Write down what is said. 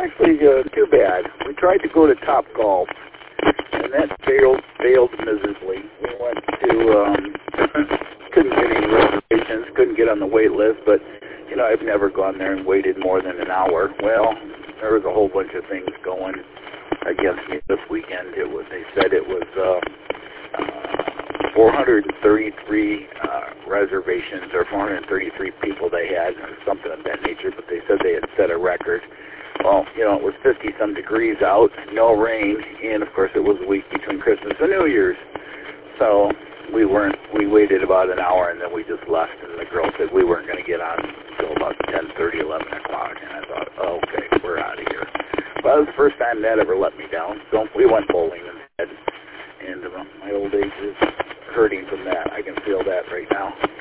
actually, too bad. We tried to go to Top Golf, and that failed miserably. We went to, couldn't get any reservations, couldn't get on the wait list, but, you know, I've never gone there and waited more than an hour. Well, there was a whole bunch of things going against me this weekend. They said it was 433 reservations, or 433 people they had, or something of that nature, but they said they had set a record. Well, you know, it was 50-some degrees out, no rain, and of course it was a week between Christmas and New Year's. So we waited about an hour, and then we just left, and the girl said we weren't going to get on until about 10:30, 11 o'clock, and I thought, oh, okay, we're out of here. Well, it was the first time that ever let me down, so we went bowling instead, and my old age is hurting from that. I can feel that right now.